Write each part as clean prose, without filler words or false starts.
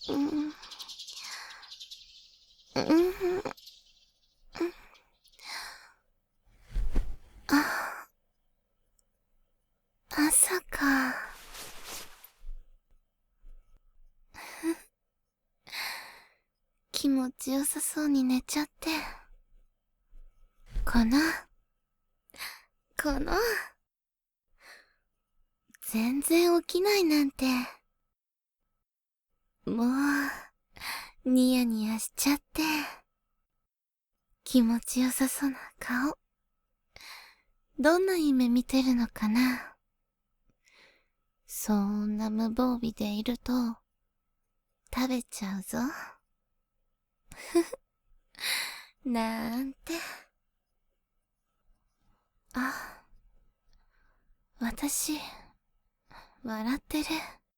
うん、うん、あ、朝か。気持ちよさそうに寝ちゃって。かなかな全然起きないなんて。もう、ニヤニヤしちゃって。気持ちよさそうな顔。どんな夢見てるのかな。そんな無防備でいると、食べちゃうぞ。なんて。あ、私、笑ってる。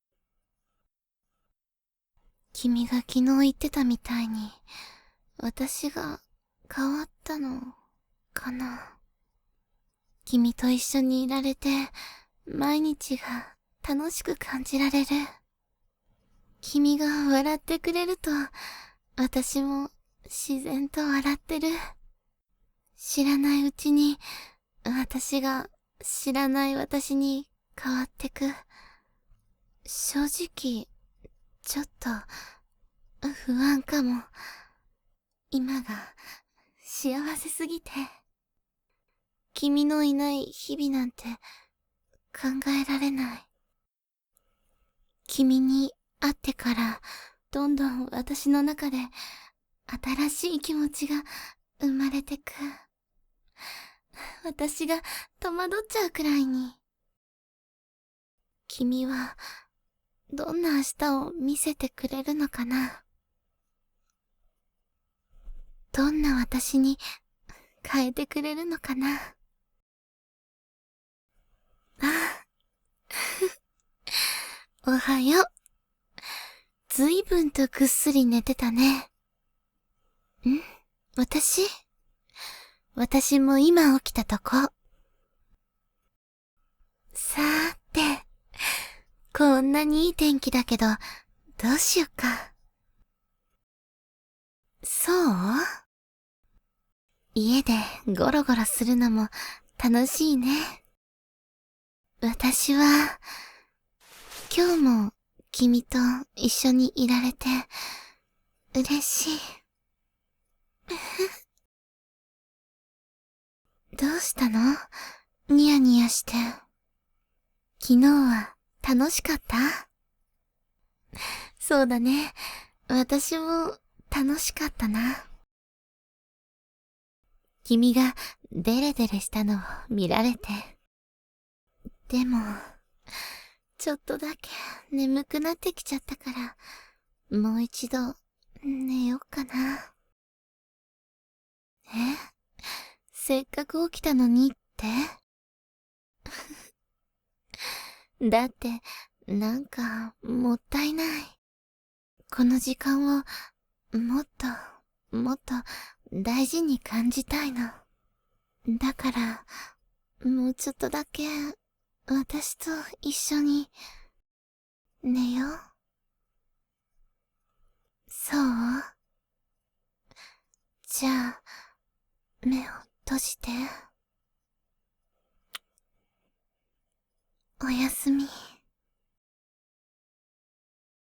君が昨日言ってたみたいに、私が変わったのかな。君と一緒にいられて、毎日が楽しく感じられる。君が笑ってくれると、私も自然と笑ってる。知らないうちに、私が知らない私に変わってく。正直、ちょっと不安かも。今が幸せすぎて。君のいない日々なんて考えられない。君に会ってからどんどん私の中で新しい気持ちが生まれてく。私が戸惑っちゃうくらいに。君はどんな明日を見せてくれるのかな。どんな私に変えてくれるのかな。あ、おはよう。ずいぶんとぐっすり寝てたね。ん？私も今起きたとこ。さーて、こんなにいい天気だけど、どうしよっか。そう？家でゴロゴロするのも楽しいね。私は、今日も君と一緒にいられて、嬉しい。どうしたの？ニヤニヤして。昨日は楽しかった？そうだね。私も楽しかったな。君がデレデレしたのを見られて。でも、ちょっとだけ眠くなってきちゃったから、もう一度寝よっかな。せっかく起きたのにって？だって、なんか、もったいない。この時間を、もっと、もっと、大事に感じたいの。だから、もうちょっとだけ、私と一緒に、寝よう。そう？じゃあ、目を閉じて。おやすみ。